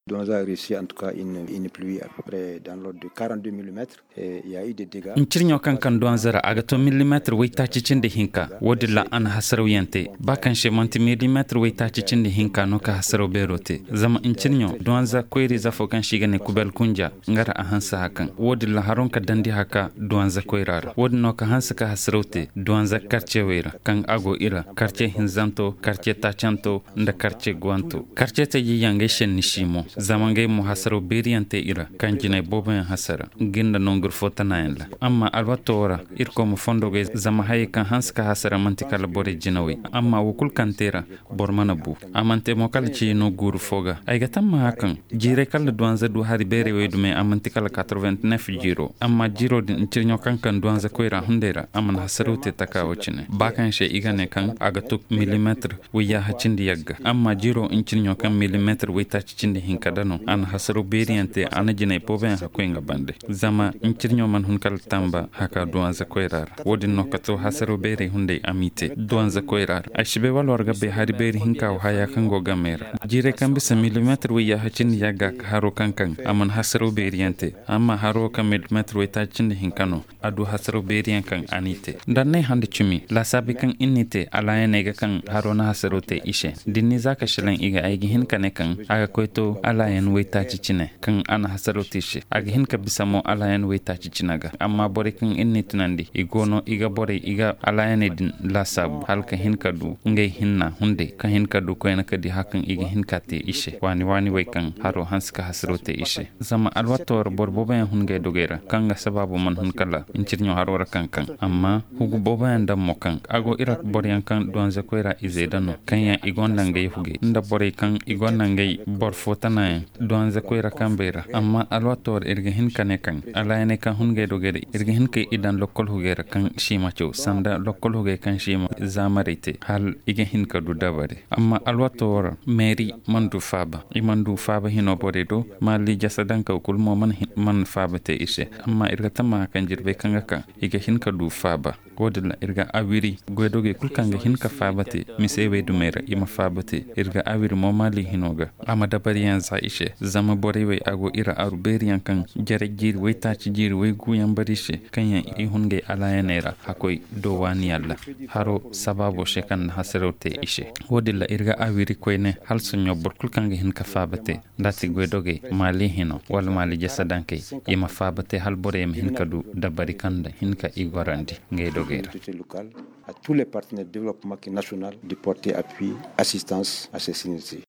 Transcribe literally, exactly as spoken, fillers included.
Douanza a réussi en tout cas une, une pluie à peu près dans l'ordre de quarante-deux millimètres et il y a eu des dégâts. Incirnyo kan kan Douanza agato millimetre wita cicinde hinka wodilla an hasaro yante bakan she manti millimetre wita cicinde hinka no ka hasaro berote zama incirnyo Douanza koyri zafo kan shigane kubel kunja ngara a hansa hakan wodilla haron ka dandi haka Douanza koyrara wodno ka hansa ka hasarote Douanza quartier wera kan ago ira quartier hinzanto quartier tachanto nda quartier guanto quartier te yiyange shen nishimo zamange mu hasaro beriyante ira kan jine boben hasara ginda nongur fotanayenla amma albatora irko mu fondoge zama hay kan hanska hasara mantikala bore jinawi amma wukul kantera bormana bu amante mo kalci no guru foga ay gatamma hakan jire kala Douanza du hari bere wedume amantikala quatre-vingt-neuf jiro amma jiro din cirnyo kan kan Douanza koira hundera aman hasarote takawocine bakan she igane kan agatuk millimetre wiya hacindi yagga amma jiro incirnyo kan millimetre wita cicindi hinkadano an hasaro beriyante anajine poben hakoinga bande zama incirnyo man hunkal tamba haka Douanza koirar wodi nokato hasaro bere hunde amite Douanza koirar ashibe walorga be hari bere hinka haya kango gamera jire kan bisa millimetre wiya hacindi yagga haro kankan aman hasaro beriyante amma haro kan millimetre wita cicindi hinkano adu hasaro beriyan kan anite danne hande chumi la sabi kan innite alayene ga kan haro na hasaro te ishe dinni zaka shilan iga aigi hinkane kan aga koito alayen wita cicine kan ana hasaro tishe aga hinka bisamo alayen wita cicinaga amma bore kan inni tunandi igono iga bore iga alayene din la sabu halka hinka du ngey hinna hunde kan hinka du koyna kadi hakan iga hinka te ishe wani wani way kan haro hanska hasaro te ishe zama alwator bor boben hunge dogera kanga sababu man hunkala incirnyo harora kan kan amma hugu boben dam mokan ago irak bor yankan Douanza koira izedano kanya igonna ngey huge nda bore kan igonna ngey bor fotana Douanza koira kambera amma alwator irga hinkane kan alayene kan hunge dogere irga hinke idan lokol hugera kan shima cho sanda lokol huge kan shima zamarite hal iga hinka du dabare amma alwator meri mandu faba imandu faba hino bore do mali jasadan ka kul mo man man faba te ishe amma irga tama kan jirbe kanga kan iga hinka du faba godilla irga awiri godoge kul kanga hinka fabate misewe dumera ima fabate irga awiri mo mali hinoga amma dabari yan za ishe zama borewe ago ira aruberiyan kan jare jiri way taci jiri way guyan barishe kanya i hunge alayanera hakoy do wani yalla haro sababo shekan haserote ishe wodilla irga awiri koyne hal sunyo borkul kanga hinka fabate dati godoge mali hino wal mali jasadanke ima fabate hal bore em hinka du dabari kanda hinka igorandi ngeydo à tous les partenaires de développement national de porter appui, assistance à ces sinistres.